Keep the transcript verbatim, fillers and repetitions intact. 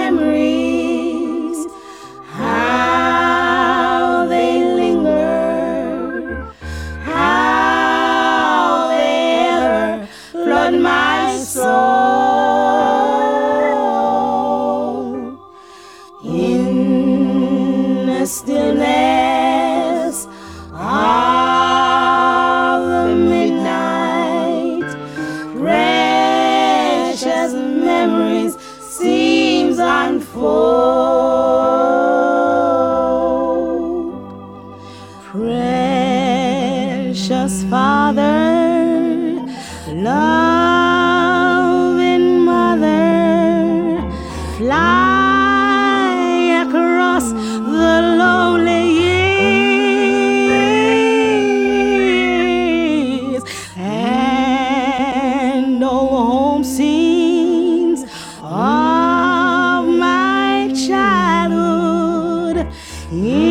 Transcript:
memories, how they linger, how they ever flood my soul. In the stillness of the midnight, precious memories seems unfold. Precious Father, loving Mother, fly across the lonely years, and old home scenes of my childhood.